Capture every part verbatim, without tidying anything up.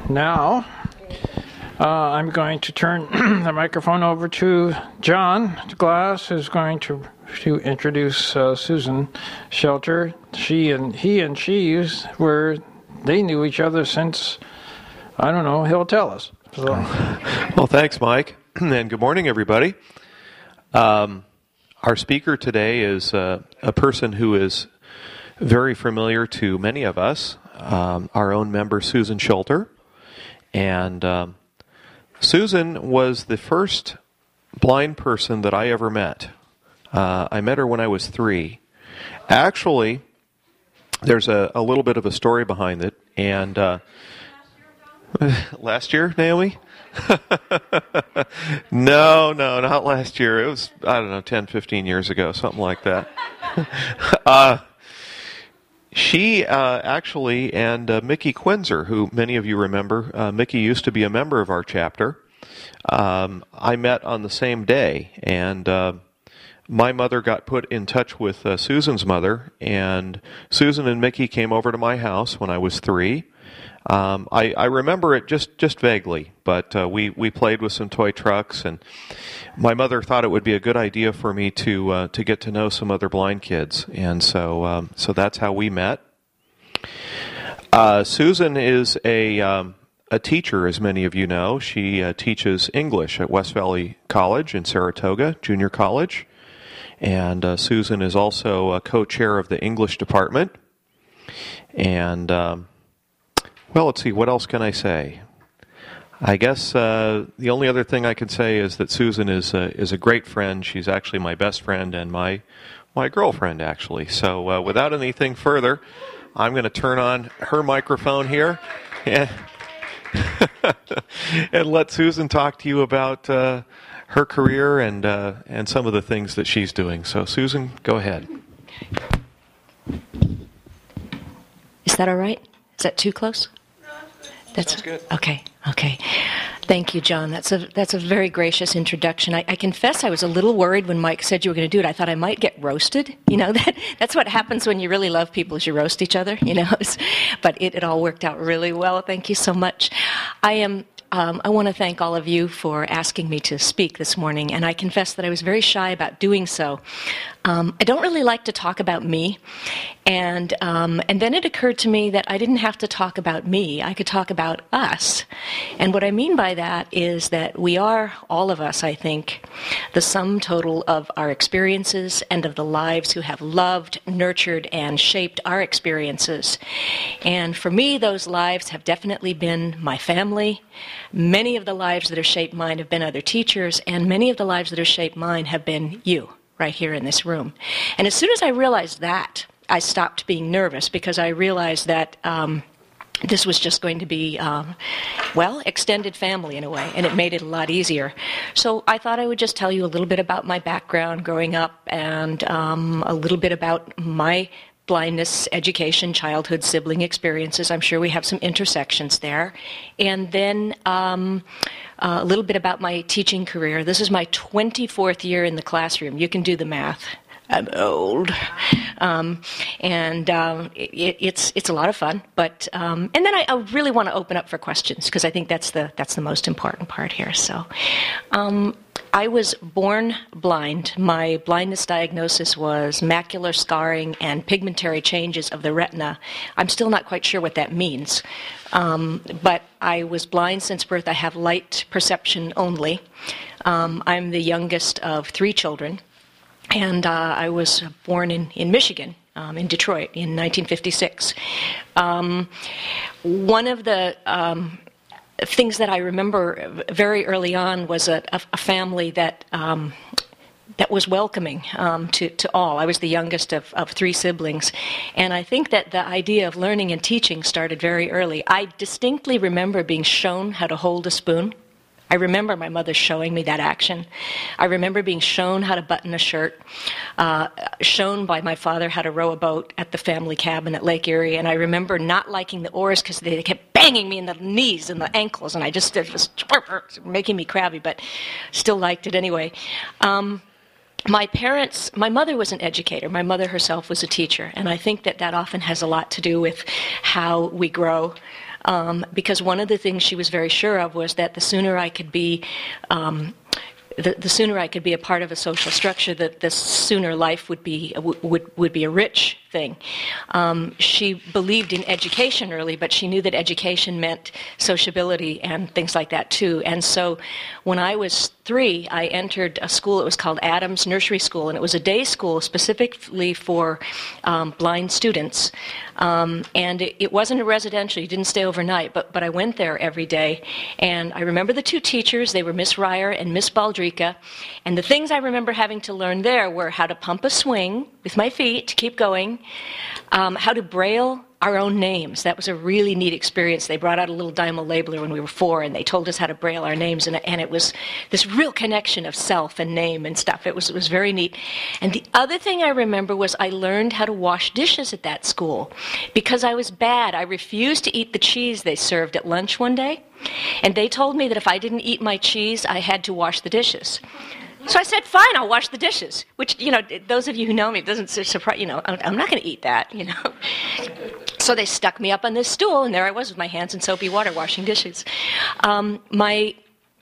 now uh, I'm going to turn the microphone over to John Glass, who's going to to introduce uh, Susan Shelter. She and he and she were they knew each other since, I don't know, he'll tell us. So. Well, thanks, Mike, and good morning, everybody. Um, our speaker today is uh, a person who is very familiar to many of us, um, our own member, Susan Shelter. And um, Susan was the first blind person that I ever met. Uh, I met her when I was three. Actually, there's a, a little bit of a story behind it. And uh, last year, Naomi? no, no, not last year. It was, I don't know, ten, fifteen years ago, something like that. uh, she uh, actually, and uh, Mickey Quinzer, who many of you remember, uh, Mickey used to be a member of our chapter. Um, I met on the same day, and uh, my mother got put in touch with uh, Susan's mother, and Susan and Mickey came over to my house when I was three. Um, I, I remember it just, just vaguely, but uh, we, we played with some toy trucks, and my mother thought it would be a good idea for me to uh, to get to know some other blind kids, and so um, so that's how we met. Uh, Susan is a um, a teacher, as many of you know. She uh, teaches English at West Valley College in Saratoga, junior college, and uh, Susan is also a co-chair of the English department, and um, well, let's see, what else can I say? I guess uh, the only other thing I can say is that Susan is a, is a great friend. She's actually my best friend and my my girlfriend, actually. So uh, without anything further, I'm going to turn on her microphone here and, and let Susan talk to you about uh, her career and uh, and some of the things that she's doing. So Susan, go ahead. Is that all right? Is that too close? That's Sounds good. Okay, okay. Thank you, John. That's a that's a very gracious introduction. I, I confess I was a little worried when Mike said you were going to do it. I thought I might get roasted. You know, that that's what happens when you really love people is you roast each other, you know. But it, it all worked out really well. Thank you so much. I am... Um, I want to thank all of you for asking me to speak this morning, and I confess that I was very shy about doing so. Um, I don't really like to talk about me, and um, and then it occurred to me that I didn't have to talk about me. I could talk about us. And what I mean by that is that we are, all of us, I think, the sum total of our experiences and of the lives who have loved, nurtured, and shaped our experiences. And for me, those lives have definitely been my family. Many of the lives that have shaped mine have been other teachers, and many of the lives that have shaped mine have been you, right here in this room. And as soon as I realized that, I stopped being nervous, because I realized that um, this was just going to be, um, well, extended family in a way, and it made it a lot easier. So I thought I would just tell you a little bit about my background growing up, and um, a little bit about my blindness, education, childhood, sibling experiences. I'm sure we have some intersections there. And then um, uh, a little bit about my teaching career. This is my twenty-fourth year in the classroom. You can do the math. I'm old. Um, and um, it, it's it's a lot of fun. But um, and then I, I really want to open up for questions, because I think that's the that's the most important part here. So um, I was born blind. My blindness diagnosis was macular scarring and pigmentary changes of the retina. I'm still not quite sure what that means. Um, but I was blind since birth. I have light perception only. Um, I'm the youngest of three children. And uh, I was born in, in Michigan, um, in Detroit, in nineteen fifty-six. Um, one of the um, things that I remember very early on was a, a, a family that um, that was welcoming um, to, to all. I was the youngest of, of three siblings, and I think that the idea of learning and teaching started very early. I distinctly remember being shown how to hold a spoon. I remember my mother showing me that action. I remember being shown how to button a shirt, uh, shown by my father how to row a boat at the family cabin at Lake Erie, and I remember not liking the oars because they kept banging me in the knees and the ankles, and I just, it was making me crabby, but still liked it anyway. Um, my parents, my mother was an educator. My mother herself was a teacher, and I think that that often has a lot to do with how we grow. um, because one of the things she was very sure of was that the sooner I could be um, The, the sooner I could be a part of a social structure, the, the sooner life would be would would be a rich thing. Um, she believed in education early, but she knew that education meant sociability and things like that too. And so, when I was three, I entered a school. It was called Adams Nursery School, and it was a day school specifically for um, blind students. Um, and it, it wasn't a residential. You didn't stay overnight, but but I went there every day. And I remember the two teachers. They were Miss Ryer and Miss Baldrica. And the things I remember having to learn there were how to pump a swing with my feet to keep going, um, how to braille our own names. That was a really neat experience. They brought out a little Dymo labeler when we were four, and they told us how to braille our names, and, and it was this real connection of self and name and stuff. It was, it was very neat. And the other thing I remember was I learned how to wash dishes at that school because I was bad. I refused to eat the cheese they served at lunch one day, and they told me that if I didn't eat my cheese, I had to wash the dishes. So I said, fine, I'll wash the dishes, which, you know, those of you who know me, it doesn't surprise, you know, I'm not going to eat that, you know. So they stuck me up on this stool, and there I was with my hands in soapy water washing dishes. Um, my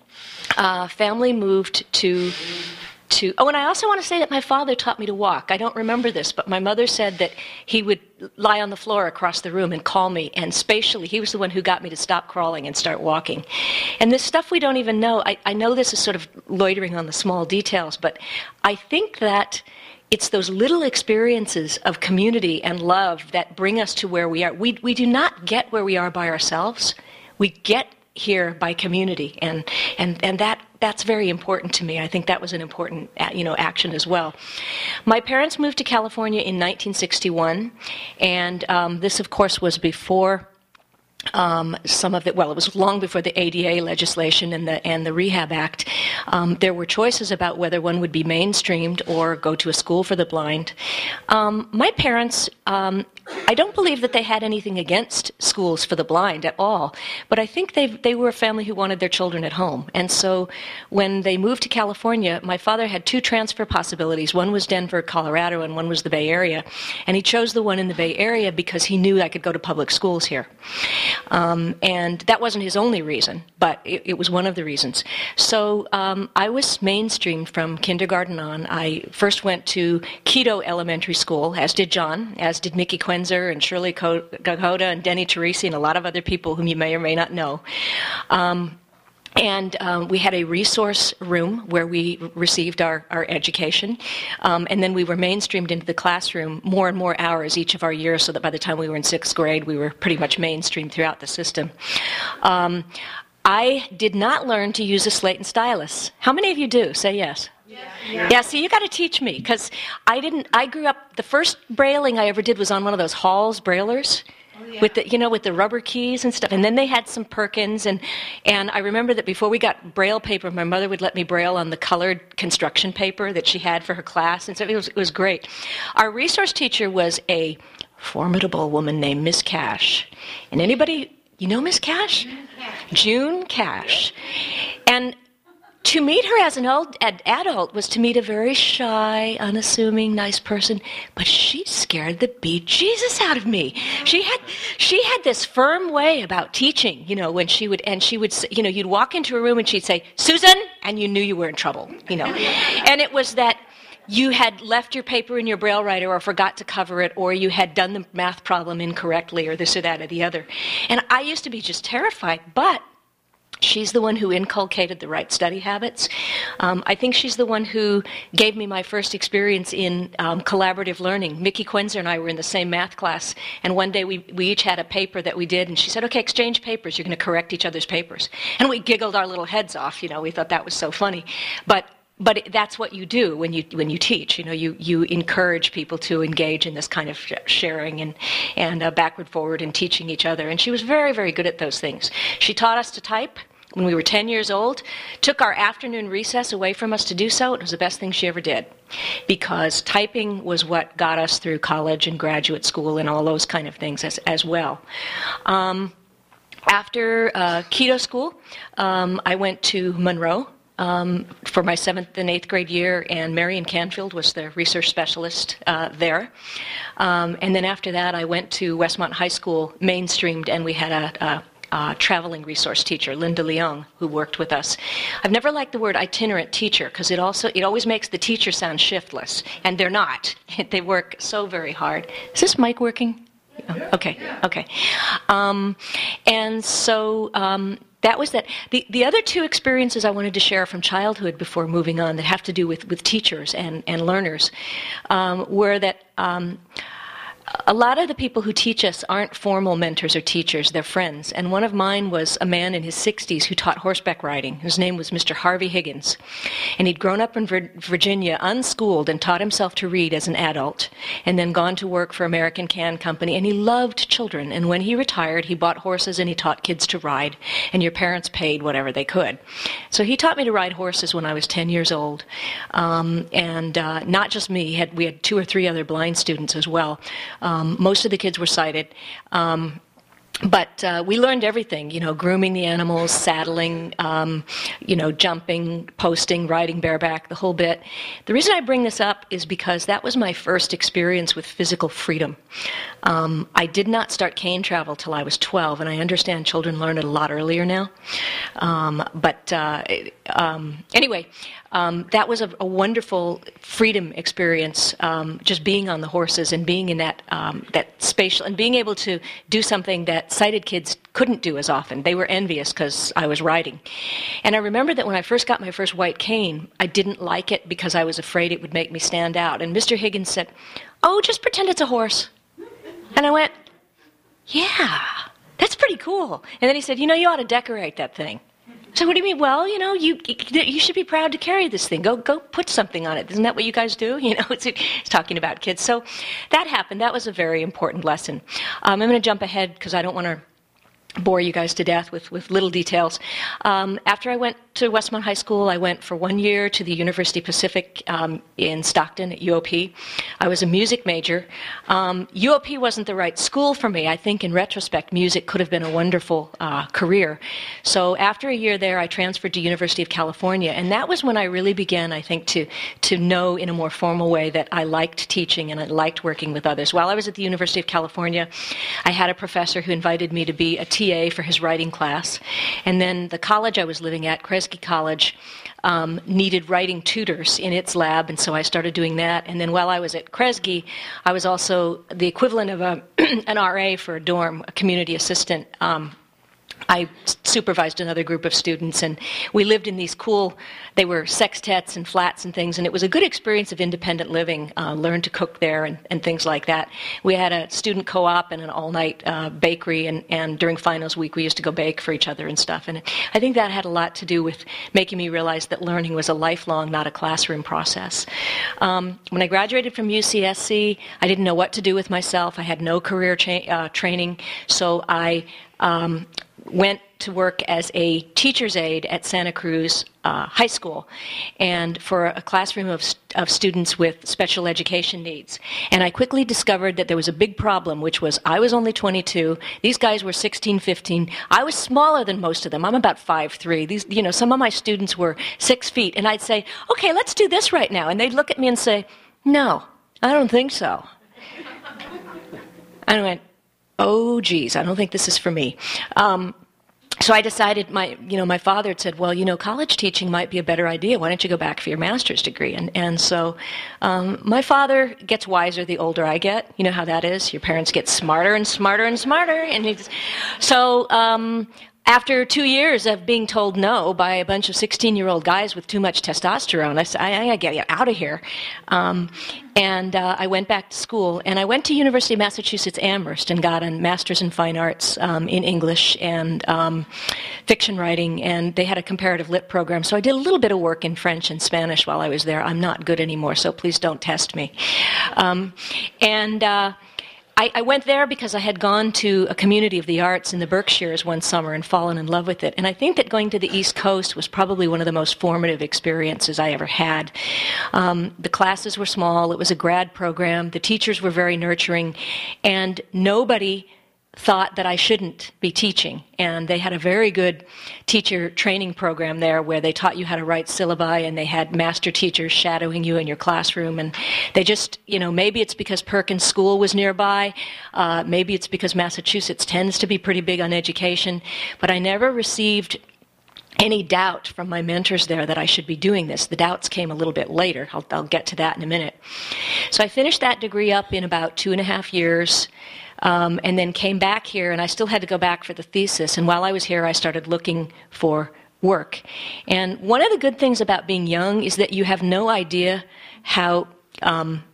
uh, family moved to... To, oh, and I also want to say that my father taught me to walk. I don't remember this, but my mother said that he would lie on the floor across the room and call me, and spatially, he was the one who got me to stop crawling and start walking. And this stuff we don't even know, I, I know this is sort of loitering on the small details, but I think that it's those little experiences of community and love that bring us to where we are. We, we do not get where we are by ourselves. We get here by community, and and and that that's very important to me. I think that was an important you know action as well. My parents moved to California in nineteen sixty-one, and um, this of course was before Um, some of it, well, it was long before the A D A legislation and the and the Rehab Act. Um, there were choices about whether one would be mainstreamed or go to a school for the blind. Um, my parents, um, I don't believe that they had anything against schools for the blind at all, but I think they they were a family who wanted their children at home. And so when they moved to California, my father had two transfer possibilities. One was Denver, Colorado, and one was the Bay Area. And he chose the one in the Bay Area because he knew I could go to public schools here. Um, and that wasn't his only reason, but it, it was one of the reasons. So um, I was mainstreamed from kindergarten on. I first went to Keto Elementary School, as did John, as did Mickey Quenzer and Shirley Gagoda and Denny Teresi and a lot of other people whom you may or may not know. Um, And um, we had a resource room where we received our, our education. Um, and then we were mainstreamed into the classroom more and more hours each of our years, so that by the time we were in sixth grade, we were pretty much mainstreamed throughout the system. Um, I did not learn to use a slate and stylus. How many of you do? Say yes. Yeah, yeah. yeah see, you got to teach me, because I didn't, I grew up, the first brailing I ever did was on one of those Halls brailers. Oh, yeah. With the, you know, with the rubber keys and stuff. And then they had some Perkins, and and I remember that before we got braille paper, my mother would let me braille on the colored construction paper that she had for her class, and so it was it was great. Our resource teacher was a formidable woman named Miss Cash. And anybody, you know Miss Cash? June Cash. June Cash. And to meet her as an old ad, adult was to meet a very shy, unassuming, nice person, but she scared the bejesus out of me. She had she had this firm way about teaching, you know, when she would, and she would, you know, you'd walk into a room and she'd say, "Susan," and you knew you were in trouble, you know. And it was that you had left your paper in your braille writer or forgot to cover it, or you had done the math problem incorrectly, or this or that or the other. And I used to be just terrified, but she's the one who inculcated the right study habits. Um, I think she's the one who gave me my first experience in um, collaborative learning. Mickey Quenzer and I were in the same math class, and one day we, we each had a paper that we did, and she said, "Okay, exchange papers. You're going to correct each other's papers." And we giggled our little heads off. You know, we thought that was so funny. But But it, that's what you do when you when you teach. You know, you, you encourage people to engage in this kind of sharing and and uh, backward forward and teaching each other. And she was very very good at those things. She taught us to type when we were ten years old. Took our afternoon recess away from us to do so. It was the best thing she ever did, because typing was what got us through college and graduate school and all those kind of things as as well. Um, after uh, Keto School, um, I went to Monroe. Um, for my seventh and eighth grade year, and Marion Canfield was the research specialist uh, there. Um, and then after that, I went to Westmont High School, mainstreamed, and we had a, a uh, traveling resource teacher, Linda Leung, who worked with us. I've never liked the word itinerant teacher because it also it always makes the teacher sound shiftless, and they're not. They work so very hard. Is this mic working? Okay, okay. Um, and so um, that was that. The, the other two experiences I wanted to share from childhood before moving on that have to do with, with teachers and, and learners um, were that um, a lot of the people who teach us aren't formal mentors or teachers, they're friends. And one of mine was a man in his sixties who taught horseback riding. His name was Mister Harvey Higgins. And he'd grown up in Virginia unschooled and taught himself to read as an adult, and then gone to work for American Can Company. And he loved children. And when he retired, he bought horses and he taught kids to ride. And your parents paid whatever they could. So he taught me to ride horses when I was ten years old. Um, and uh, not just me. He had, we had two or three other blind students as well. Um, most of the kids were sighted. Um, But uh, we learned everything, you know, grooming the animals, saddling, um, you know, jumping, posting, riding bareback, the whole bit. The reason I bring this up is because that was my first experience with physical freedom. Um, I did not start cane travel till I was twelve, and I understand children learn it a lot earlier now. Um, but uh, um, anyway, um, that was a, a wonderful freedom experience, um, just being on the horses and being in that um, that spatial, and being able to do something that sighted kids couldn't do as often. They were envious because I was riding. And I remember that when I first got my first white cane, I didn't like it because I was afraid it would make me stand out. And Mister Higgins said, "Oh, just pretend it's a horse." And I went, "Yeah, that's pretty cool." And then he said, "You know, you ought to decorate that thing." So what do you mean? Well, you know, you you should be proud to carry this thing. Go go put something on it. Isn't that what you guys do? You know, it's, it's talking about kids. So that happened. That was a very important lesson. Um, I'm going to jump ahead because I don't want to bore you guys to death with, with little details. Um, after I went to Westmont High School, I went for one year to the University Pacific um, in Stockton at U O P. I was a music major. Um, U O P wasn't the right school for me. I think in retrospect, music could have been a wonderful uh, career. So after a year there, I transferred to University of California, and that was when I really began, I think, to, to know in a more formal way that I liked teaching and I liked working with others. While I was at the University of California, I had a professor who invited me to be a T A for his writing class. And then the college I was living at, Kresge College, um, needed writing tutors in its lab, and so I started doing that. And then while I was at Kresge, I was also the equivalent of a, an R A for a dorm, a community assistant. Um, I supervised another group of students, and we lived in these cool, they were sextets and flats and things, and it was a good experience of independent living, uh, learned to cook there and, and things like that. We had a student co-op and an all-night uh, bakery, and, and during finals week we used to go bake for each other and stuff, and I think that had a lot to do with making me realize that learning was a lifelong, not a classroom process. Um, when I graduated from U C S C, I didn't know what to do with myself. I had no career cha- uh, training, so I um, went to work as a teacher's aide at Santa Cruz uh, High School, and for a classroom of, of students with special education needs. And I quickly discovered that there was a big problem, which was I was only twenty-two, these guys were sixteen, fifteen, I was smaller than most of them, I'm about five three, these, you know, some of my students were six feet, and I'd say, "Okay, let's do this right now," and they'd look at me and say, "No, I don't think so." And I went, "Oh, geez, I don't think this is for me." Um, so I decided, my, you know, my father had said, "Well, you know, college teaching might be a better idea. Why don't you go back for your master's degree?" And and so um, my father gets wiser the older I get. You know how that is. Your parents get smarter and smarter and smarter. And he's, so um, after two years of being told no by a bunch of sixteen-year-old guys with too much testosterone, I said, I, I got to get you out of here. Um, and uh, I went back to school, and I went to University of Massachusetts Amherst and got a master's in fine arts um, in English and um, fiction writing, and they had a comparative lit program. So I did a little bit of work in French and Spanish while I was there. I'm not good anymore, so please don't test me. Um, and... Uh, I, I went there because I had gone to a community of the arts in the Berkshires one summer and fallen in love with it. And I think that going to the East Coast was probably one of the most formative experiences I ever had. Um, the classes were small. It was a grad program. The teachers were very nurturing. And nobody thought that I shouldn't be teaching. And they had a very good teacher training program there where they taught you how to write syllabi, and they had master teachers shadowing you in your classroom. And they just, you know, maybe it's because Perkins School was nearby. Uh, maybe it's because Massachusetts tends to be pretty big on education. But I never received any doubt from my mentors there that I should be doing this. The doubts came a little bit later. I'll, I'll get to that in a minute. So I finished that degree up in about two and a half years. Um, and then came back here, and I still had to go back for the thesis. And while I was here, I started looking for work. And one of the good things about being young is that you have no idea how, um,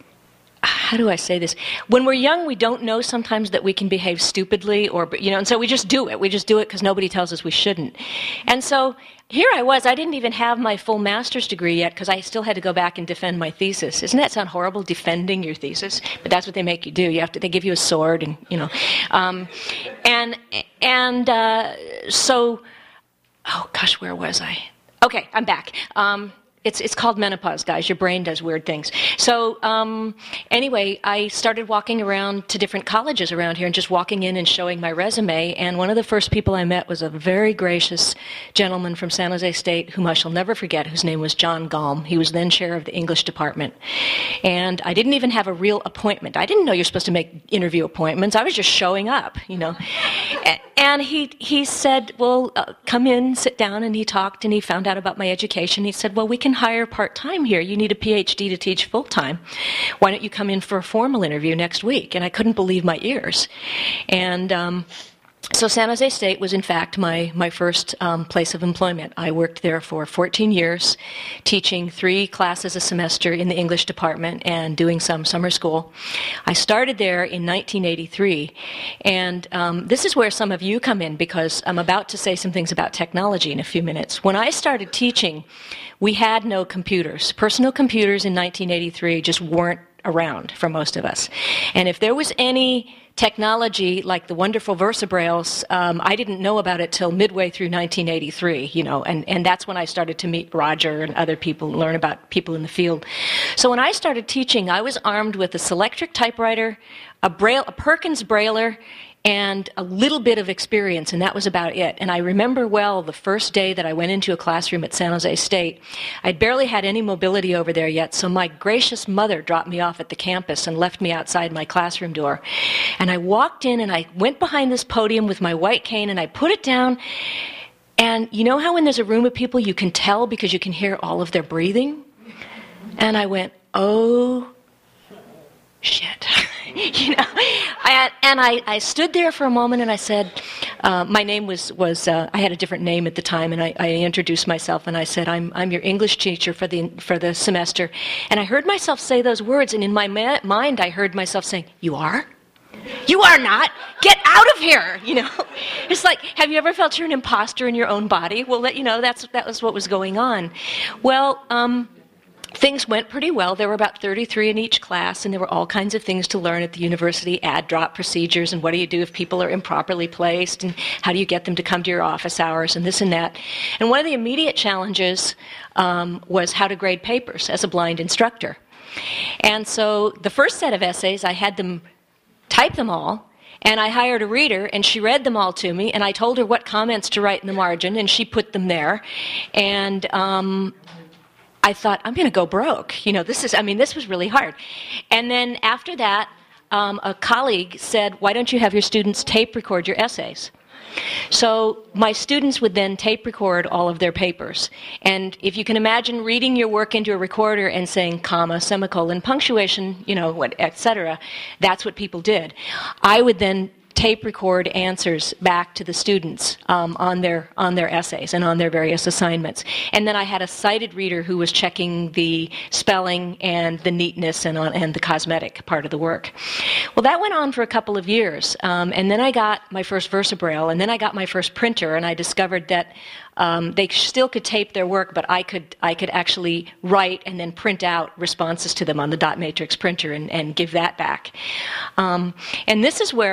how do I say this? When we're young, we don't know sometimes that we can behave stupidly, or, you know, and so we just do it. We just do it because nobody tells us we shouldn't. And so here I was. I didn't even have my full master's degree yet because I still had to go back and defend my thesis. Doesn't that sound horrible, defending your thesis? But that's what they make you do. You have to. They give you a sword, and you know, um, and and uh, so. Oh gosh, where was I? Okay, I'm back. Um, It's it's called menopause, guys. Your brain does weird things. So um, anyway, I started walking around to different colleges around here and just walking in and showing my resume. And one of the first people I met was a very gracious gentleman from San Jose State, whom I shall never forget, whose name was John Galm. He was then chair of the English department. And I didn't even have a real appointment. I didn't know you're supposed to make interview appointments. I was just showing up, you know. And he he said, well, uh, come in, sit down. And he talked, and he found out about my education. He said, well, we can hire part-time here. You need a P H D to teach full-time. Why don't you come in for a formal interview next week? And I couldn't believe my ears. And um, so San Jose State was, in fact, my, my first um, place of employment. I worked there for fourteen years, teaching three classes a semester in the English department and doing some summer school. I started there in nineteen eighty-three, and um, this is where some of you come in, because I'm about to say some things about technology in a few minutes. When I started teaching, we had no computers. Personal computers in nineteen eighty-three just weren't around for most of us. And if there was any technology like the wonderful VersaBrailles, um, I didn't know about it till midway through nineteen eighty-three, you know, and, and that's when I started to meet Roger and other people, learn about people in the field. So when I started teaching, I was armed with a Selectric typewriter, a, Braille, a Perkins Brailler, and a little bit of experience, and that was about it. And I remember well the first day that I went into a classroom at San Jose State. I'd barely had any mobility over there yet, so my gracious mother dropped me off at the campus and left me outside my classroom door. And I walked in, and I went behind this podium with my white cane, and I put it down. And you know how when there's a room of people, you can tell because you can hear all of their breathing? And I went, oh, shit. You know, I, and I, I stood there for a moment, and I said, uh, my name was, was uh, I had a different name at the time, and I, I introduced myself, and I said, I'm, I'm your English teacher for the, for the semester. And I heard myself say those words, and in my ma- mind, I heard myself saying, you are? You are not. Get out of here, you know. It's like, have you ever felt you're an imposter in your own body? Well, that, you know, that's, that was what was going on. Well, um... things went pretty well. There were about thirty-three in each class, and there were all kinds of things to learn at the university, add drop procedures, and what do you do if people are improperly placed, and how do you get them to come to your office hours, and this and that. And one of the immediate challenges um, was how to grade papers as a blind instructor. And so the first set of essays, I had them type them all, and I hired a reader, and she read them all to me, and I told her what comments to write in the margin, and she put them there. And um, I thought, I'm going to go broke. You know, this is, I mean, this was really hard. And then after that, um, a colleague said, why don't you have your students tape record your essays? So my students would then tape record all of their papers. And if you can imagine reading your work into a recorder and saying comma, semicolon, punctuation, you know, what, et cetera, that's what people did. I would then tape record answers back to the students um, on their on their essays and on their various assignments. And then I had a sighted reader who was checking the spelling and the neatness and on, and the cosmetic part of the work. Well, that went on for a couple of years. Um, and then I got my first VersaBraille, and then I got my first printer, and I discovered that Um, they still could tape their work, but I could I could actually write and then print out responses to them on the dot matrix printer and, and give that back. Um, and this is where I, I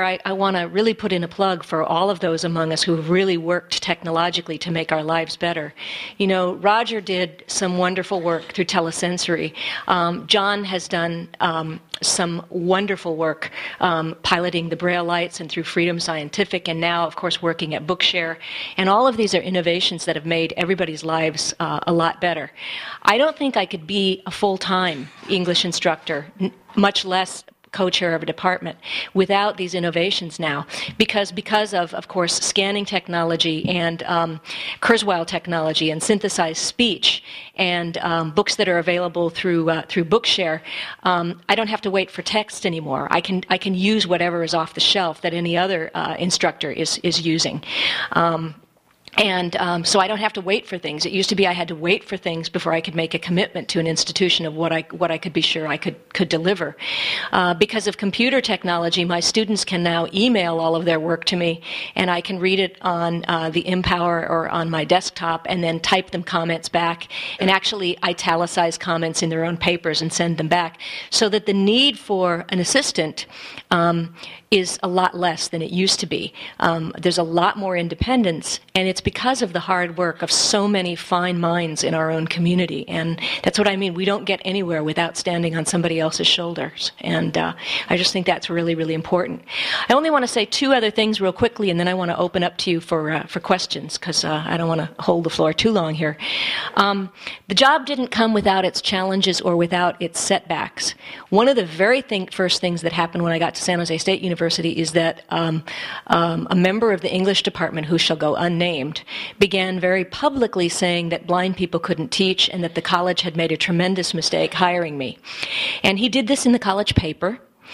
want to really put in a plug for all of those among us who have really worked technologically to make our lives better. You know, Roger did some wonderful work through telesensory. Um, John has done um, some wonderful work um, piloting the Braille Lights and through Freedom Scientific, and now, of course, working at Bookshare. And all of these are innovations that have made everybody's lives uh, a lot better. I don't think I could be a full-time English instructor, n- much less co-chair of a department, without these innovations now, because because of, of course, scanning technology and um, Kurzweil technology and synthesized speech and um, books that are available through uh, through Bookshare. Um, I don't have to wait for text anymore. I can I can use whatever is off the shelf that any other uh, instructor is is using. Um, And um, so I don't have to wait for things. It used to be I had to wait for things before I could make a commitment to an institution of what I what I could be sure I could could deliver. Uh, because of computer technology, my students can now email all of their work to me, and I can read it on uh, the Empower or on my desktop, and then type them comments back, and actually italicize comments in their own papers and send them back, so that the need for an assistant um, is a lot less than it used to be. Um, there's a lot more independence, and it's because of the hard work of so many fine minds in our own community. And that's what I mean. We don't get anywhere without standing on somebody else's shoulders. And uh, I just think that's really, really important. I only want to say two other things real quickly, and then I want to open up to you for uh, for questions, because uh, I don't want to hold the floor too long here. Um, the job didn't come without its challenges or without its setbacks. One of the very thing, first things that happened when I got to San Jose State University is that um, um, a member of the English department, who shall go unnamed, began very publicly saying that blind people couldn't teach and that the college had made a tremendous mistake hiring me. And he did this in the college paper.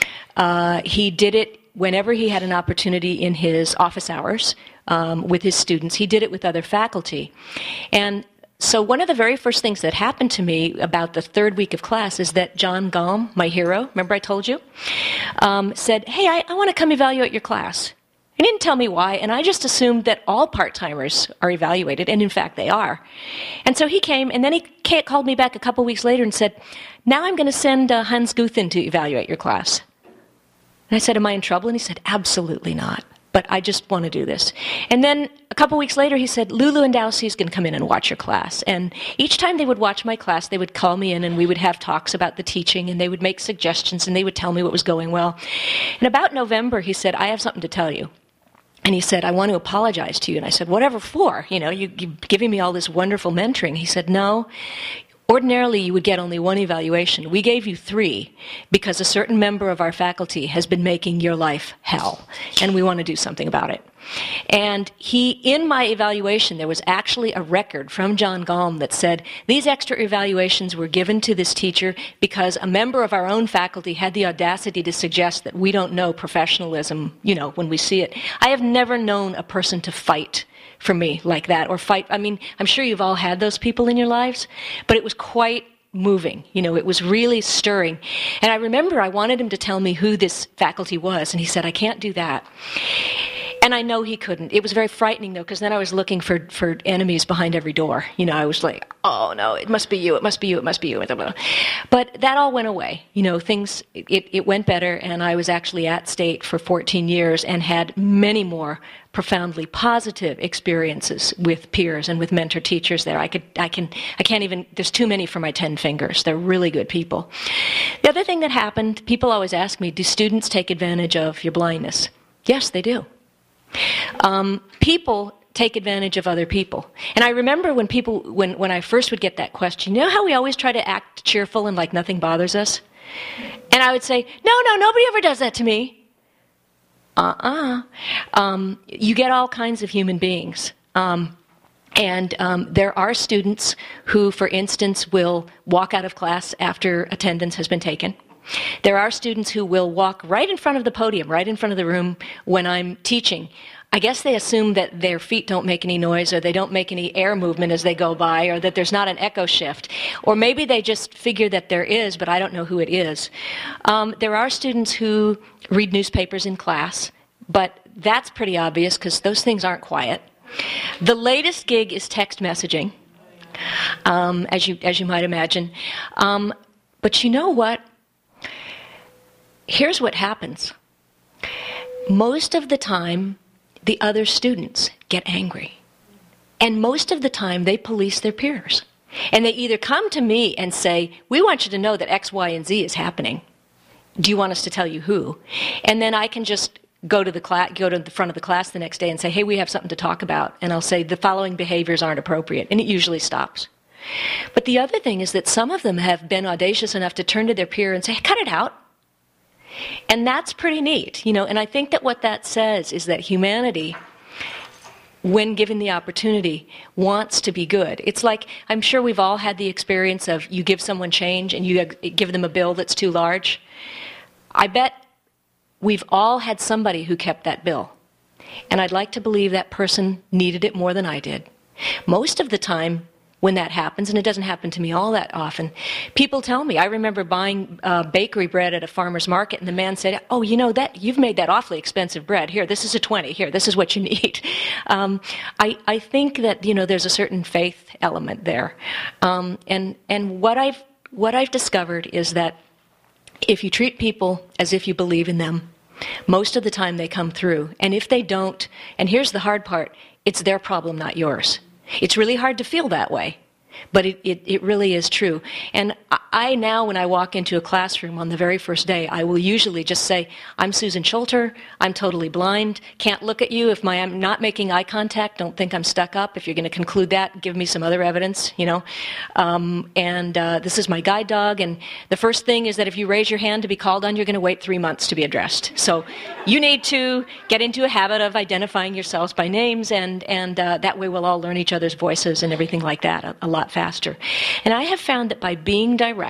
Uh, he did it whenever he had an opportunity in his office hours um, with his students. He did it with other faculty. And so one of the very first things that happened to me about the third week of class is that John Gaume, my hero, remember I told you, um, said, hey, I, I want to come evaluate your class. He didn't tell me why, and I just assumed that all part-timers are evaluated, and in fact they are. And so he came, and then he called me back a couple weeks later and said, now I'm going to send uh, Hans Guthen to evaluate your class. And I said, am I in trouble? And he said, absolutely not. But I just want to do this. And then a couple weeks later, he said, Lulu and Dowsey is going to come in and watch your class. And each time they would watch my class, they would call me in, and we would have talks about the teaching, and they would make suggestions, and they would tell me what was going well. And about November, he said, I have something to tell you. And he said, I want to apologize to you. And I said, whatever for? You know, you, you're giving me all this wonderful mentoring. He said, no. Ordinarily, you would get only one evaluation. We gave you three because a certain member of our faculty has been making your life hell, and we want to do something about it. And he, in my evaluation, there was actually a record from John Gaume that said these extra evaluations were given to this teacher because a member of our own faculty had the audacity to suggest that we don't know professionalism, you know, when we see it. I have never known a person to fight for me like that, or fight. I mean, I'm sure you've all had those people in your lives, but it was quite moving. You know, it was really stirring. And I remember I wanted him to tell me who this faculty was, and he said, I can't do that. And I know he couldn't. It was very frightening, though, because then I was looking for, for enemies behind every door. You know, I was like, oh, no, it must be you, it must be you, it must be you. But that all went away. You know, things, it, it went better, and I was actually at State for fourteen years and had many more profoundly positive experiences with peers and with mentor teachers there. I could, I can, I can't even, there's too many for my ten fingers. They're really good people. The other thing that happened, people always ask me, do students take advantage of your blindness? Yes, they do. Um, people take advantage of other people. And I remember when people, when, when I first would get that question, you know how we always try to act cheerful and like nothing bothers us? And I would say, no, no, nobody ever does that to me. Uh-uh. Um, you get all kinds of human beings. Um, and um, there are students who, for instance, will walk out of class after attendance has been taken. There are students who will walk right in front of the podium, right in front of the room when I'm teaching. I guess they assume that their feet don't make any noise, or they don't make any air movement as they go by, or that there's not an echo shift. Or maybe they just figure that there is, but I don't know who it is. Um, there are students who read newspapers in class, but that's pretty obvious because those things aren't quiet. The latest gig is text messaging, um, as you as you might imagine. Um, but you know what? Here's what happens. most of the time, the other students get angry. And most of the time, they police their peers. And they either come to me and say, we want you to know that X, Y, and Z is happening. Do you want us to tell you who? And then I can just go to the class, go to the front of the class the next day and say, hey, we have something to talk about. And I'll say, the following behaviors aren't appropriate. And it usually stops. But the other thing is that some of them have been audacious enough to turn to their peer and say, hey, cut it out. And that's pretty neat, you know. And I think that what that says is that humanity, when given the opportunity, wants to be good. It's like, I'm sure we've all had the experience of you give someone change and you give them a bill that's too large. I bet we've all had somebody who kept that bill. And I'd like to believe that person needed it more than I did. Most of the time, when that happens, and it doesn't happen to me all that often, people tell me. I remember buying uh, bakery bread at a farmer's market, and the man said, oh, you know, that you've made that awfully expensive bread. Here, this is a twenty. Here, this is what you need. Um, I, I think that, you know, there's a certain faith element there. Um, and and what I've what I've discovered is that if you treat people as if you believe in them, most of the time they come through. And if they don't, and here's the hard part, it's their problem, not yours. It's really hard to feel that way, but it, it, it really is true. And I now, when I walk into a classroom on the very first day, I will usually just say, I'm Susan Schulter, I'm totally blind, can't look at you. If my, I'm not making eye contact, don't think I'm stuck up. If you're going to conclude that, give me some other evidence, you know. Um, and uh, this is my guide dog, and the first thing is that if you raise your hand to be called on, you're going to wait three months to be addressed. So you need to get into a habit of identifying yourselves by names, and, and uh, that way we'll all learn each other's voices and everything like that a, a lot faster. And I have found that by being direct,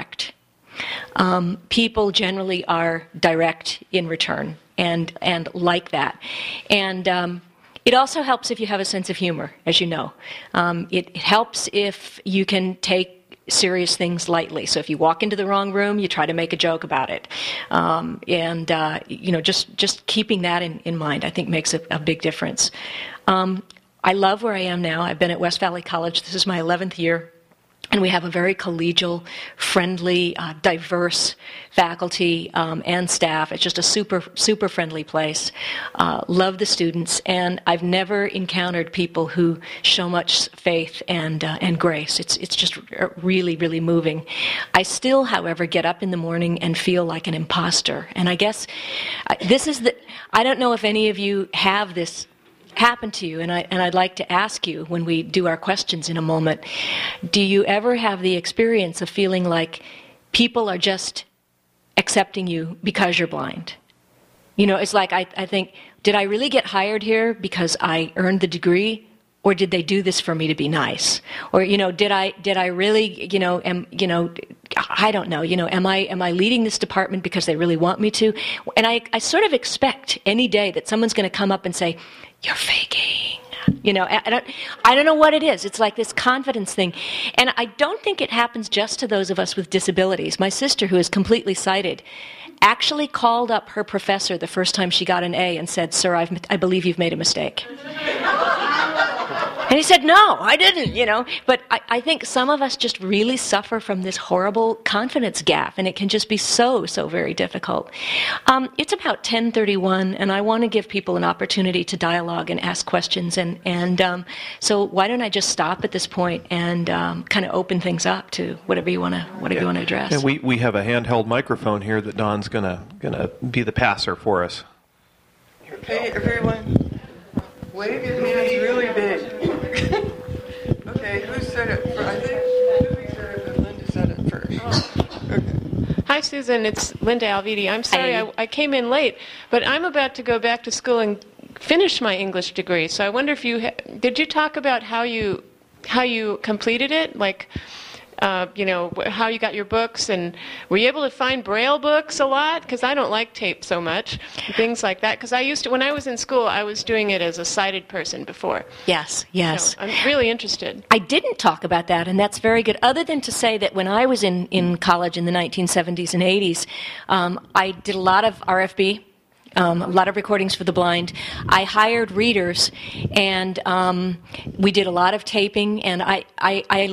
Um, people generally are direct in return and and like that. And um, it also helps if you have a sense of humor, as you know. Um, it, it helps if you can take serious things lightly. So if you walk into the wrong room, you try to make a joke about it. Um, and, uh, you know, just, just keeping that in, in mind, I think, makes a, a big difference. Um, I love where I am now. I've been at West Valley College. This is my eleventh year. And we have a very collegial, friendly, uh, diverse faculty um, and staff. It's just a super, super friendly place. Uh, love the students, and I've never encountered people who show much faith and uh, and grace. It's it's just really, really moving. I still, however, get up in the morning and feel like an imposter. And I guess uh, this is the. I don't know if any of you have this happen to you, and, I, and I'd like to ask you when we do our questions in a moment, do you ever have the experience of feeling like people are just accepting you because you're blind? You know, it's like I, I think, did I really get hired here because I earned the degree, or did they do this for me to be nice? Or, you know, did I did I really, you know, am you know, I don't know, you know, am I am I leading this department because they really want me to? And I, I sort of expect any day that someone's going to come up and say, you're faking. You know, I don't, I don't know what it is. It's like this confidence thing. And I don't think it happens just to those of us with disabilities. My sister, who is completely sighted, actually called up her professor the first time she got an A and said, sir, I've, I believe you've made a mistake. And he said, no, I didn't, you know. But I, I think some of us just really suffer from this horrible confidence gap, and it can just be so, so very difficult. Um, it's about ten thirty-one, and I want to give people an opportunity to dialogue and ask questions. And, and um, so why don't I just stop at this point and um, kind of open things up to whatever you want to whatever yeah. you want to address. And we, we have a handheld microphone here that Don's going to gonna be the passer for us. Okay, everyone, wave your hands really big. Okay, who said it first? I think Julie said it, but Linda said it first. Oh, okay. Hi, Susan. It's Linda Alvidi. I'm sorry I, I came in late, but I'm about to go back to school and finish my English degree. So I wonder if you ha- did you talk about how you how you completed it, like. Uh, you know, how you got your books, and were you able to find Braille books a lot? Because I don't like tape so much, things like that. Because I used to, when I was in school, I was doing it as a sighted person before. Yes, yes. So I'm really interested. I didn't talk about that, and that's very good, other than to say that when I was in, in college in the nineteen seventies and eighties, um, I did a lot of R F B. Um, a lot of recordings for the blind. I hired readers, and um, we did a lot of taping, and I, I, I learned,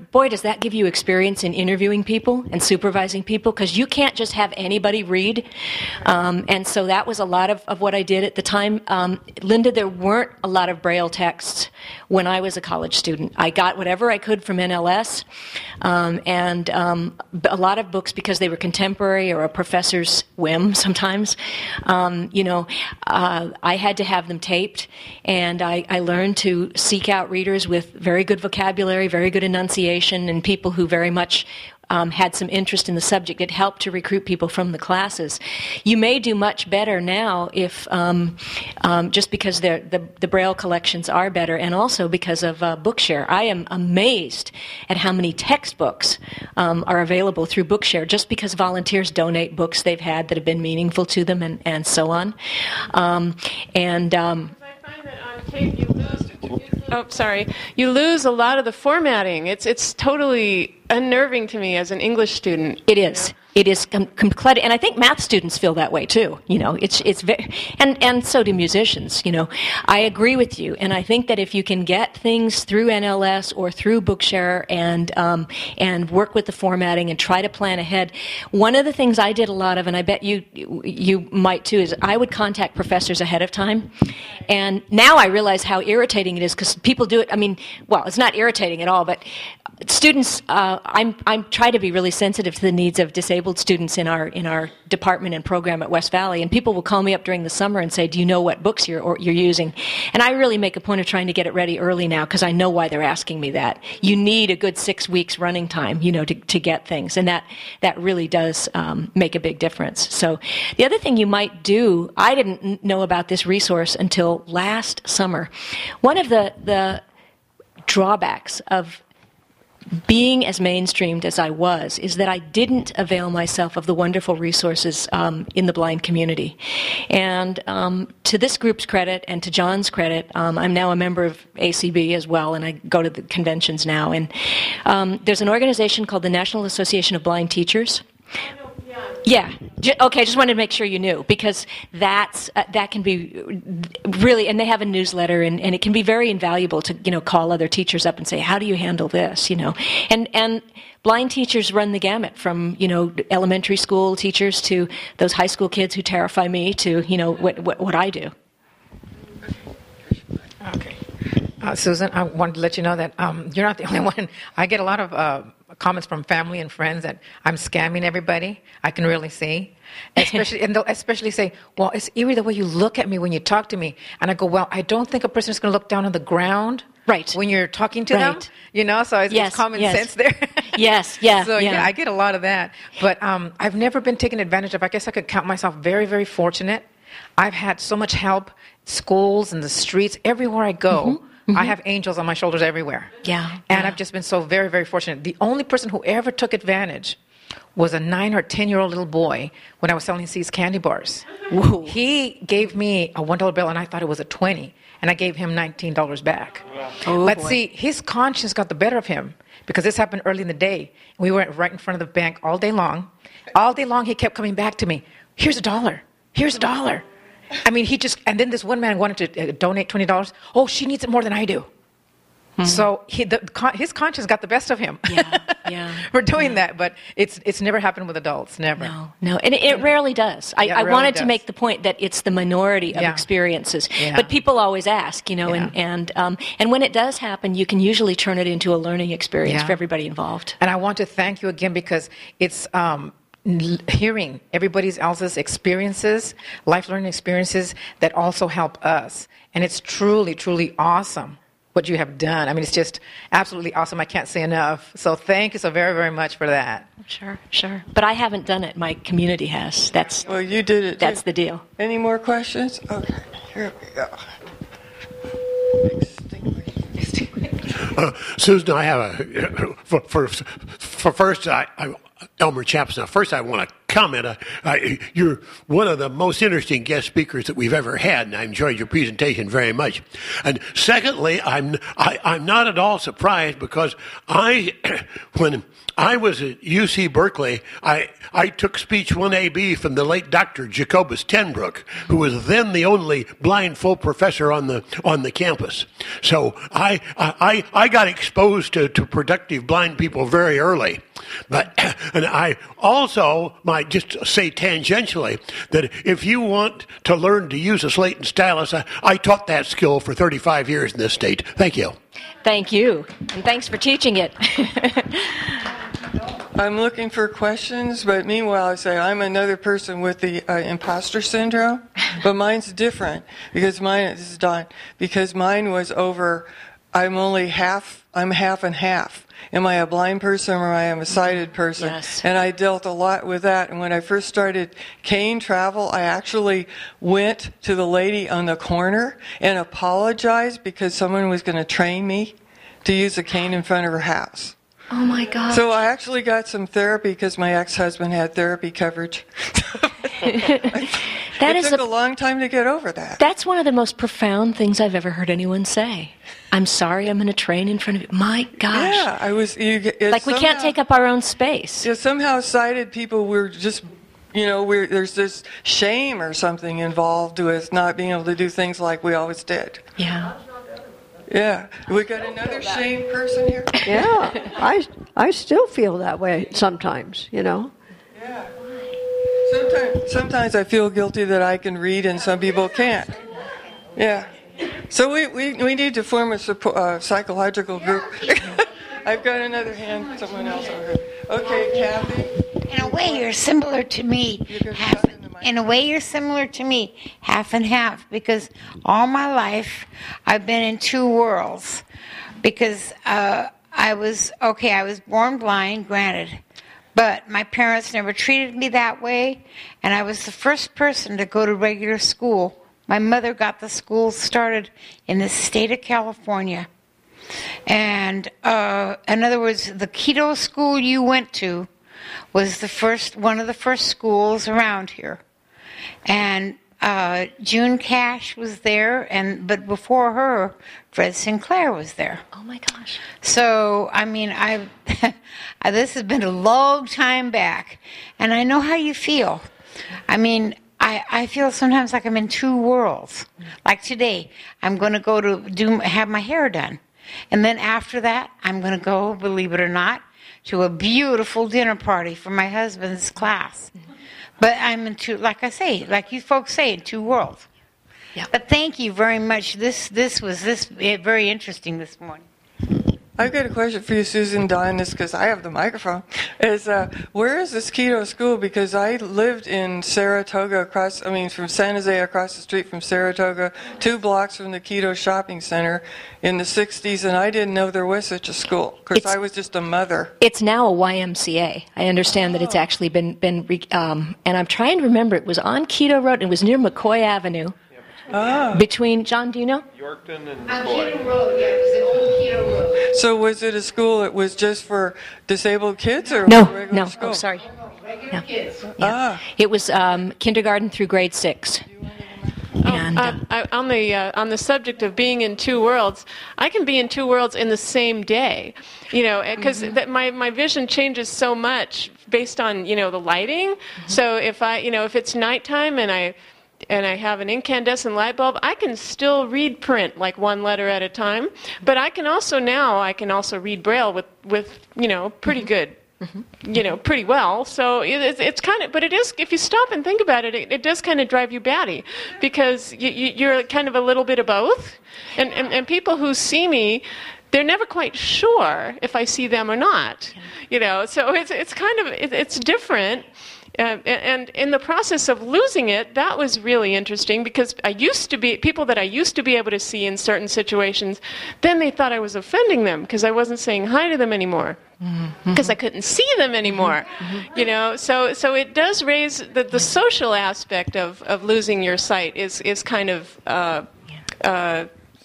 boy, does that give you experience in interviewing people and supervising people, because you can't just have anybody read. Um, and so that was a lot of, of what I did at the time. Um, Linda, there weren't a lot of Braille texts when I was a college student. I got whatever I could from N L S, um, and um, a lot of books, because they were contemporary or a professor's whim sometimes. Um, you know, uh, I had to have them taped, and I, I learned to seek out readers with very good vocabulary, very good enunciation, and people who very much Um, had some interest in the subject. It helped to recruit people from the classes. You may do much better now if, um, um, just because the, the Braille collections are better, and also because of uh, Bookshare. I am amazed at how many textbooks um, are available through Bookshare, just because volunteers donate books they've had that have been meaningful to them, and, and so on. Um, and um, I find that on tape you lose. Oh, sorry. You lose a lot of the formatting. It's it's totally unnerving to me as an English student. It is. It is com- com- cluttered, and I think math students feel that way too. You know, it's it's very, and and so do musicians. You know, I agree with you, and I think that if you can get things through N L S or through Bookshare and um, and work with the formatting and try to plan ahead. One of the things I did a lot of, and I bet you you might too, is I would contact professors ahead of time, and now I realize how irritating it is, because people do it. I mean, well, it's not irritating at all, but students, uh, I'm I'm try to be really sensitive to the needs of disabled students in our in our department and program at West Valley, and people will call me up during the summer and say, "Do you know what books you're or you're using?" And I really make a point of trying to get it ready early now, because I know why they're asking me that. You need a good six weeks running time, you know, to to get things, and that that really does um, make a big difference. So the other thing you might do, I didn't know about this resource until last summer. One of the the drawbacks of being as mainstreamed as I was is that I didn't avail myself of the wonderful resources um, in the blind community. And um, to this group's credit and to John's credit, um, I'm now a member of A C B as well, and I go to the conventions now. And um, there's an organization called the National Association of Blind Teachers. Yeah. Okay, just wanted to make sure you knew, because that's uh, that can be really, and they have a newsletter, and, and it can be very invaluable to, you know, call other teachers up and say, how do you handle this, you know? And and blind teachers run the gamut from, you know, elementary school teachers to those high school kids who terrify me to, you know, what what, what I do. Okay. Uh, Susan, I wanted to let you know that um, you're not the only one. I get a lot of uh, comments from family and friends that I'm scamming everybody. I can really see. Especially, and they'll especially say, well, it's eerie the way you look at me when you talk to me. And I go, well, I don't think a person is going to look down on the ground right. when you're talking to right. them. You know, so it's, yes, it's common yes. sense there. yes, yeah. So, yeah. yeah, I get a lot of that. But um, I've never been taken advantage of. I guess I could count myself very, very fortunate. I've had so much help, schools and the streets, everywhere I go. Mm-hmm. Mm-hmm. I have angels on my shoulders everywhere. Yeah. And yeah. I've just been so very, very fortunate. The only person who ever took advantage was a nine or ten-year-old little boy when I was selling See's candy bars. Whoa. He gave me a one dollar bill, and I thought it was a twenty, and I gave him nineteen dollars back. Oh, but boy. see, his conscience got the better of him, because this happened early in the day. We were right in front of the bank all day long. All day long, he kept coming back to me. Here's a dollar. Here's a dollar. I mean, he just, and then this one man wanted to uh, donate twenty dollars. Oh, she needs it more than I do. Mm-hmm. So he, the, his conscience got the best of him yeah, yeah, for doing yeah. that. But it's it's never happened with adults, never. No, no, and it, it rarely does. I, Yeah, it I rarely wanted does. to make the point that it's the minority of Yeah. experiences, Yeah. but people always ask, you know, Yeah. and and um, and when it does happen, you can usually turn it into a learning experience Yeah. for everybody involved. And I want to thank you again, because it's um, l- hearing everybody else's experiences, life learning experiences, that also help us. And it's truly, truly awesome what you have done. I mean, it's just absolutely awesome. I can't say enough. So thank you so very, very much for that. Sure, sure. But I haven't done it. My community has. That's Well, you did it. that's too. the deal. Any more questions? Okay, here we go. Extinguish. Uh, Susan, I have a for, for, for first. I, I Elmer Chaps. Now, first I want to comment. Uh, uh, you're one of the most interesting guest speakers that we've ever had, and I enjoyed your presentation very much. And secondly, I'm I, I'm not at all surprised because I, when I was at U C Berkeley, I I took speech one A B from the late Doctor Jacobus Tenbrook, who was then the only blind full professor on the on the campus. So I I I got exposed to, to productive blind people very early. But and I also might just say tangentially that if you want to learn to use a slate and stylus, I, I taught that skill for thirty-five years in this state. Thank you. Thank you, and thanks for teaching it. I'm looking for questions, but meanwhile I say I'm another person with the uh, imposter syndrome, but mine's different because mine, this is Don, because mine was over, I'm only half, I'm half and half. Am I a blind person or am I a sighted person? Yes. And I dealt a lot with that. And when I first started cane travel, I actually went to the lady on the corner and apologized because someone was going to train me to use a cane in front of her house. Oh my God. So I actually got some therapy because my ex-husband had therapy coverage. That it is took a, a long time to get over that. That's one of the most profound things I've ever heard anyone say. I'm sorry I'm in a train in front of you. My gosh. Yeah, I was... You, like we somehow, can't take up our own space. Yeah, somehow sighted people were just... You know, we're, there's this shame or something involved with not being able to do things like we always did. Yeah. Yeah. We got another shame person here? Yeah. I, I still feel that way sometimes, you know. Yeah. Sometimes, sometimes I feel guilty that I can read and some people can't. Yeah. So we, we, we need to form a support, uh, psychological group. I've got another hand, someone else over here. Okay, Kathy. In a way, you're similar to me. Half, in a way, you're similar to me, half and half, because all my life I've been in two worlds. Because uh, I was, okay, I was born blind, granted, but my parents never treated me that way, and I was the first person to go to regular school. My mother got the school started in the state of California. And uh, in other words, the Keto school you went to was the first, one of the first schools around here. And uh, June Cash was there, and but before her, Fred Sinclair was there. Oh my gosh! So I mean, I this has been a long time back, and I know how you feel. I mean, I I feel sometimes like I'm in two worlds. Like today, I'm going to go to do have my hair done, and then after that, I'm going to go, believe it or not, to a beautiful dinner party for my husband's class. But I'm in two, like I say, like you folks say, in two worlds. Yeah. But thank you very much. This this was this very interesting this morning. I've got a question for you, Susan, Don, this because I have the microphone. Is uh, where is this Keto school? Because I lived in Saratoga, across, I mean, from San Jose, across the street from Saratoga, two blocks from the Keto shopping center in the sixties, and I didn't know there was such a school because I was just a mother. It's now a Y M C A. I understand that it's actually been been, um, and I'm trying to remember. It was on Keto Road. It was near McCoy Avenue. Ah. Between, John, do you know? Yorkton and On Keto Road, yeah, it was the old Keto Road. So was it a school that was just for disabled kids or No, a regular no. school? Oh, sorry. Regular No. kids. Yeah. Ah. It was um, kindergarten through grade six. And, Uh, um, I, on the uh, on the subject of being in two worlds, I can be in two worlds in the same day, you know, because mm-hmm. my my vision changes so much based on you know the lighting. Mm-hmm. So if I you know if it's nighttime and I and I have an incandescent light bulb, I can still read print like one letter at a time. But I can also now I can also read Braille with with you know pretty good. Mm-hmm. You know, pretty well. So it's, it's kind of, but it is, if you stop and think about it, it, it does kind of drive you batty because you, you, you're kind of a little bit of both. And, and, and people who see me, they're never quite sure if I see them or not. You know, so it's, it's kind of, it, it's different. Uh, and in the process of losing it, that was really interesting because I used to be, people that I used to be able to see in certain situations, then they thought I was offending them because I wasn't saying hi to them anymore. Because mm-hmm. I couldn't see them anymore, mm-hmm. you know. So, so it does raise the, the social aspect of, of losing your sight is is kind of uh, uh,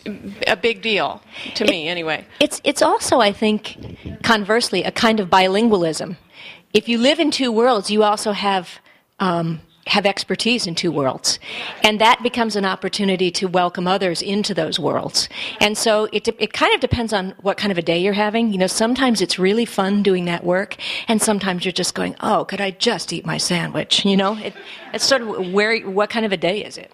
a big deal to it, me, anyway. It's it's also, I think, conversely, a kind of bilingualism. if you live in two worlds, you also have um, have expertise in two worlds, and that becomes an opportunity to welcome others into those worlds. And so it it kind of depends on what kind of a day you're having. You know, sometimes it's really fun doing that work, and sometimes you're just going, "Oh, could I just eat my sandwich?" You know, it, it's sort of where what kind of a day is it?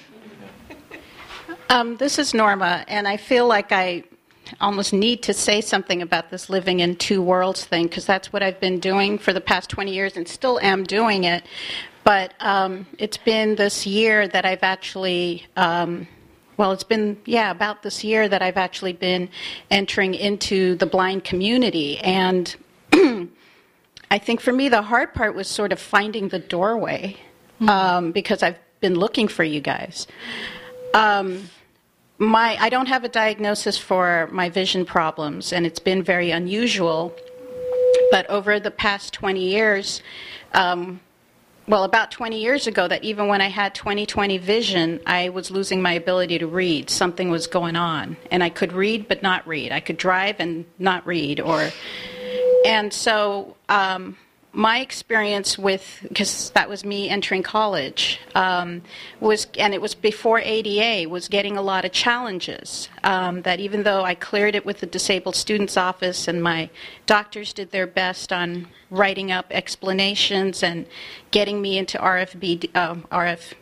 Um, this is Norma, and I feel like I almost need to say something about this living in two worlds thing, because that's what I've been doing for the past twenty years and still am doing it. But um, it's been this year that I've actually, um, well, it's been, yeah, about this year that I've actually been entering into the blind community. And I think for me the hard part was sort of finding the doorway, um, because I've been looking for you guys. Um, My, I don't have a diagnosis for my vision problems, and it's been very unusual. But over the past twenty years, um, well, about twenty years ago, that even when I had twenty twenty vision, I was losing my ability to read. Something was going on, and I could read but not read. I could drive and not read, or, and so um, my experience with, because that was me entering college, um, was, and it was before A D A, was getting a lot of challenges. Um, that even though I cleared it with the Disabled Students Office and my doctors did their best on writing up explanations and getting me into R F B, um, R F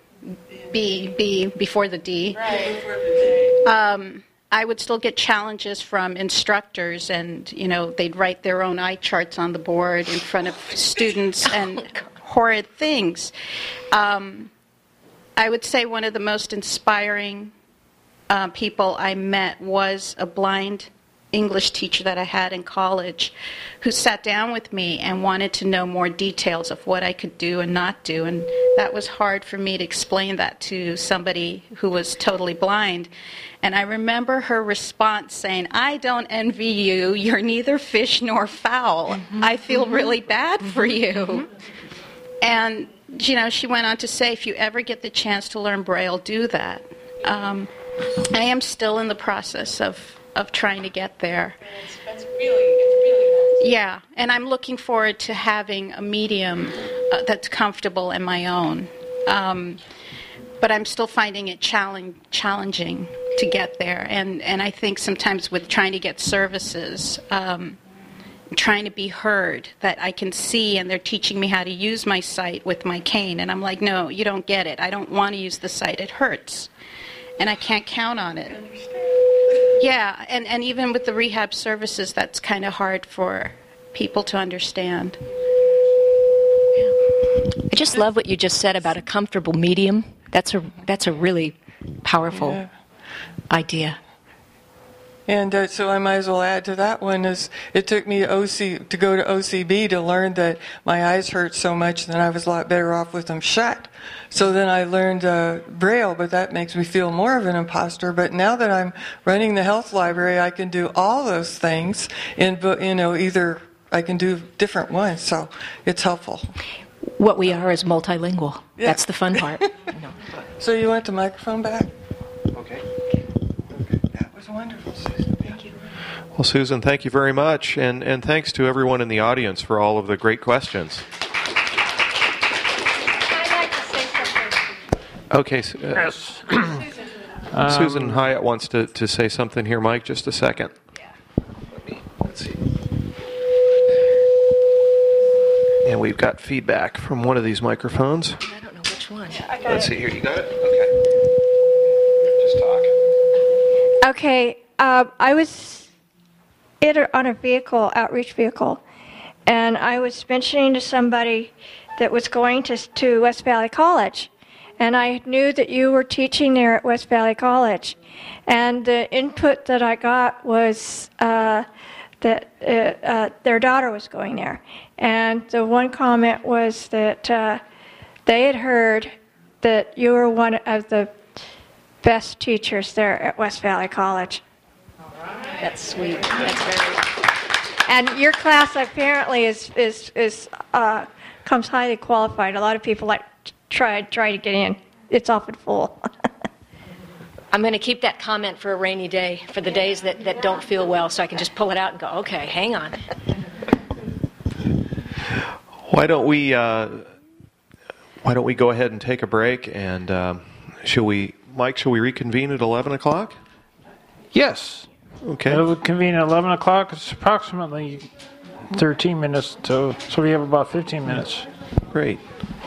B, B before the D. Right. Um, I would still get challenges from instructors, and, you know, they'd write their own eye charts on the board in front of students and horrid things. Um, I would say one of the most inspiring uh, people I met was a blind English teacher that I had in college who sat down with me and wanted to know more details of what I could do and not do. And that was hard for me to explain that to somebody who was totally blind. And I remember her response saying, "I don't envy you. You're neither fish nor fowl. Mm-hmm. I feel mm-hmm. really bad for you." Mm-hmm. And, you know, she went on to say, if you ever get the chance to learn Braille, do that. Um, I am still in the process of of trying to get there. That's, that's really, it's really nice. Yeah, and I'm looking forward to having a medium uh, that's comfortable and my own. Um, but I'm still finding it challenge, challenging to get there. And, and I think sometimes with trying to get services, um, trying to be heard, that I can see, and they're teaching me how to use my sight with my cane. And I'm like, no, you don't get it. I don't want to use the sight. It hurts. And I can't count on it. Yeah, and, and even with the rehab services, that's kind of hard for people to understand. Yeah. I just love what you just said about a comfortable medium. That's a that's a really powerful yeah. idea. And uh, so I might as well add to that one is it took me O C to go to O C B to learn that my eyes hurt so much that I was a lot better off with them shut. So then I learned uh, Braille, but that makes me feel more of an imposter. But now that I'm running the health library, I can do all those things in, you know, either I can do different ones. So it's helpful. What we are is multilingual. Yeah. That's the fun part. So you want the microphone back? Okay. That was wonderful, Susan. Thank you. Well, Susan, thank you very much, and, and thanks to everyone in the audience for all of the great questions. Okay. Uh, Yes. Susan Um, Hyatt wants to, to say something here. Mike, just a second. Yeah. Let me, let's see. And we've got feedback from one of these microphones. I don't know which one. Let's see here. You got it? Okay. Just talk. Okay. Uh, I was in a, on a vehicle, outreach vehicle, and I was mentioning to somebody that was going to, to West Valley College. And I knew that you were teaching there at West Valley College. And the input that I got was uh, that uh, uh, their daughter was going there. And the one comment was that uh, they had heard that you were one of the best teachers there at West Valley College. That's sweet. That's very. And your class apparently is is is uh, comes highly qualified. A lot of people like try try to get in. It's often full. I'm going to keep that comment for a rainy day, for the days that, that don't feel well, so I can just pull it out and go, okay, hang on. Why don't we uh, Why don't we go ahead and take a break? And um, shall we, Mike? Shall we reconvene at eleven o'clock? Yes. Okay. It'll convene at eleven o'clock. It's approximately thirteen minutes, to, so we have about fifteen minutes. Great.